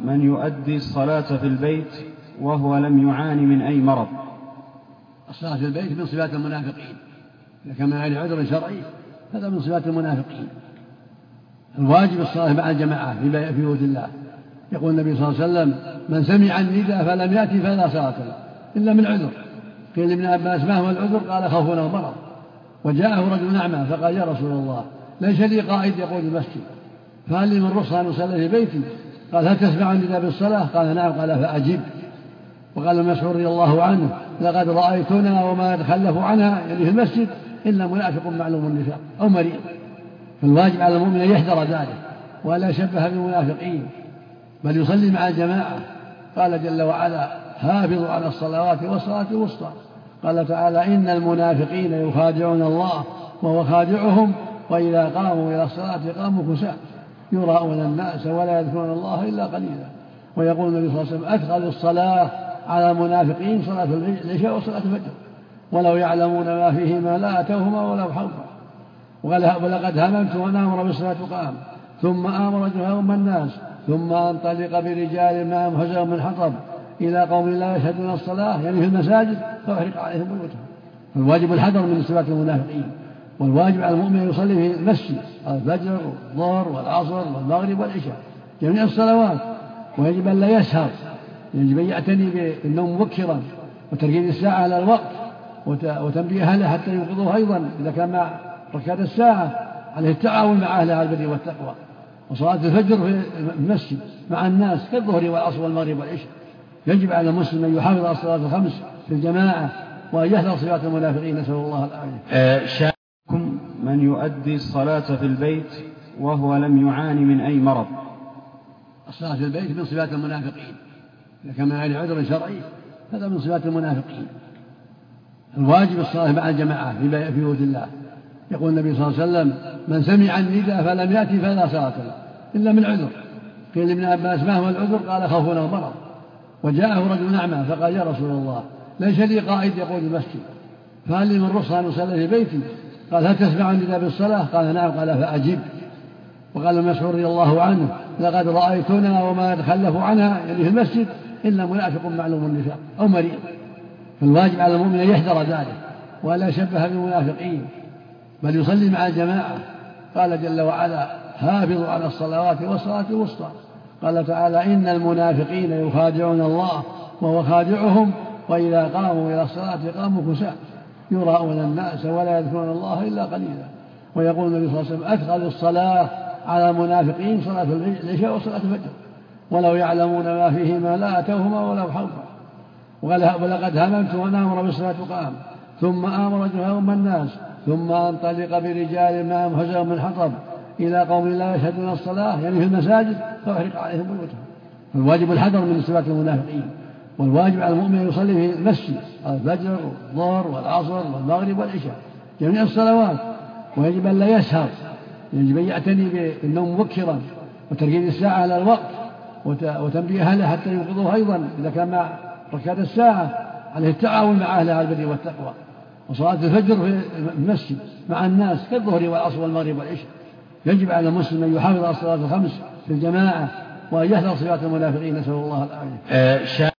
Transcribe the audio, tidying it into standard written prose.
من يؤدي الصلاة في البيت وهو لم يعاني من أي مرض. الصلاة في البيت من صفات المنافقين، إذا كان من غير عذر شرعي هذا من صفات المنافقين. الواجب الصلاة مع الجماعة في بيوت الله. يقول النبي صلى الله عليه وسلم: من سمع النداء فلم يأتي فلا صلاة له إلا من عذر. قيل لابن عباس: ما هو العذر؟ قال: خوف أو مرض. وجاءه رجل أعمى فقال: يا رسول الله، ليس لي قائد يقود المسجد، فهل لي من رخصة أن أصلي في بيتي؟ قال: هل تسمع النداء بالصلاة؟ قال: نعم. قال: فأجب. وقال مسعود رضي الله عنه: لقد رأيتنا وما يتخلف عنها يعني في المسجد إلا منافق معلوم النفاق أو مريض. فالواجب على المؤمن أن يحذر ذلك ولا يشبه بالمنافقين، بل يصلي مع الجماعة. قال جل وعلا: حافظوا على الصلوات والصلاة الوسطى. قال تعالى: إن المنافقين يخادعون الله وهو خادعهم وإذا قاموا إلى الصلاة قاموا كسالى يراءون الناس ولا يذكرون الله إلا قليلا. ويقول النبي صلى الله عليه وسلم: أثقل الصلاة على المنافقين صلاة العشاء وصلاة الفجر ولو يعلمون ما فيهما لا أتوهما ولو حرفا. ولقد هممت أن آمر بالصلاة قام ثم آمر جههم الناس ثم أنطلق برجال معهم حزم من حطب إلى قوم لا يشهدون الصلاة يعني في المساجد فأحرق عليهم بيوتهم. فالواجب الحذر من صفات المنافقين، والواجب على المؤمن أن يصلي في المسجد الفجر والظهر والعصر والمغرب والعشاء جميع الصلوات، ويجب أن لا يسهر، يجب أن يعتني بالنوم مبكرا وتركيز الساعة على الوقت وتنبيه أهله حتى ينقضوه أيضا إذا كان مع ركعة الساعة، عليه التعاون مع أهله على البر والتقوى. وصلاة الفجر في المسجد مع الناس كالظهر والعصر والمغرب والعشاء. يجب على المسلم أن يحافظ على الصلاة الخمس في الجماعة وأن يحذر صفات المنافقين، نسأل الله العافية. من يؤدي الصلاة في البيت وهو لم يعاني من أي مرض. الصلاة في البيت من صفات المنافقين، إذا كان من غير عذر شرعي هذا من صفات المنافقين. الواجب الصلاة مع الجماعة في بيوت الله. يقول النبي صلى الله عليه وسلم: من سمع النداء فلم يأتي فلا صلاة له إلا من عذر. قيل لابن عباس: ما هو العذر؟ قال: خوف أو مرض. وجاءه رجل أعمى فقال: يا رسول الله، ليس لي قائد يقود المسجد، فهل لي من رخصة أن أصلي في بيتي؟ قال: هل تسمع النداء بالصلاة؟ قال: نعم. قال: فأجب. وقال مسعود رضي الله عنه: لقد رأيتنا وما يتخلف عنها يعني في المسجد إلا منافق معلوم النفاق أو مريض. فالواجب على المؤمن أن يحذر ذلك ولا يشبه بالمنافقين، بل يصلي مع الجماعة. قال جل وعلا: حافظوا على الصلوات والصلاة الوسطى. قال تعالى: إن المنافقين يخادعون الله وهو خادعهم وإذا قاموا إلى الصلاة قاموا كسالى يراءون الناس ولا يذكرون الله إلا قليلا. ويقول النبي صلى الله عليه وسلم: أثقل الصلاة على المنافقين صلاة العشاء وصلاة الفجر ولو يعلمون ما فيهما لا أتوهما ولو حرفا. ولقد هممت أن آمر بالصلاة قام ثم آمر جههم الناس ثم أنطلق برجال معهم حزم من حطب إلى قوم لا يشهدون الصلاة يعني في المساجد فأحرق عليهم بيوتهم. فالواجب الحذر من صفات المنافقين، والواجب على المؤمن أن يصلي في المسجد الفجر والظهر والعصر والمغرب والعشاء جميع الصلوات، ويجب أن لا يسهر، يجب أن يعتني بالنوم مبكرا وتركيز الساعة على الوقت وتنبيه أهله حتى ينقضوه أيضا إذا كان مع ركعة الساعة، عليه التعاون مع أهله على البر والتقوى. وصلاة الفجر في المسجد مع الناس كالظهر والعصر والمغرب والعشاء. يجب على المسلم أن يحافظ على الصلاة الخمس في الجماعة وأن يحذر صفات المنافقين، نسأل الله العافية.